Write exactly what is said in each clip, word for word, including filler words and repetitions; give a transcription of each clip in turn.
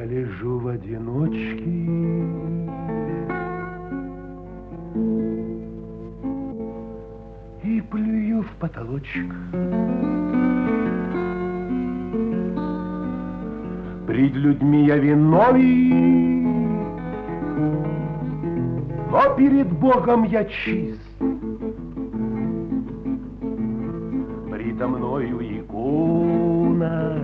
лежу в одиночке, и плюю в потолочек. Пред людьми я виновен, но перед Богом я чист. Предо мною икона,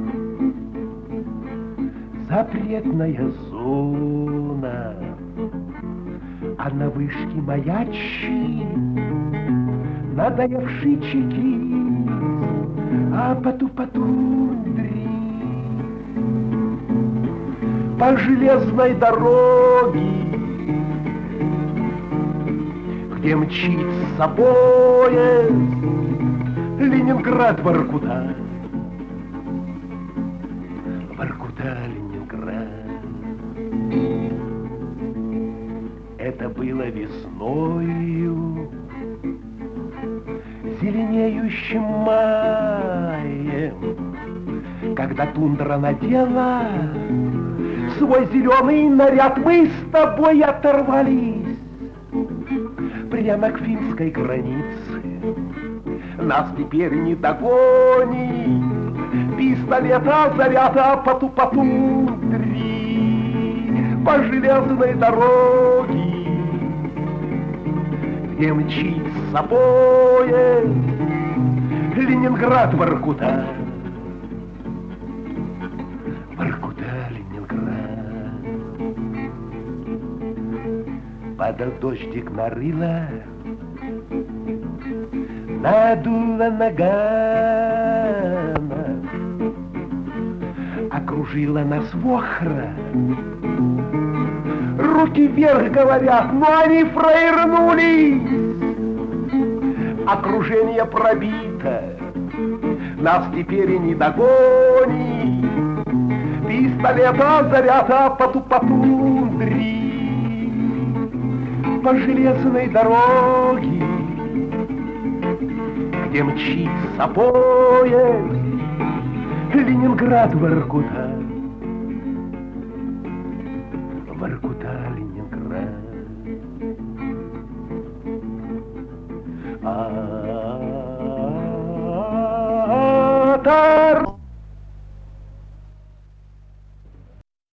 запретная зона, а на вышке маячи надоевший чекист, а по ту по тундре по железной дороге, где мчится поезд Ленинград-Воркута. Воркута, Ленинград. Это было весною, зеленеющим маем, когда тундра надела свой зеленый наряд, мы с тобой оторвались прямо к финской границе. Нас теперь не догонит пистолета заряда по ту по тундре, по железной дороге, где мчится поезд Ленинград-Воркута. Воркута, Ленинград. Падал дождик на рыло, надуло нагана, окружила нас вохра. Руки вверх говорят, но они фраернулись. Окружение пробито, нас теперь и не догонит пистолета заряда по ту по тундре, по железной дороге, где мчится поезд Ленинград-Воркута.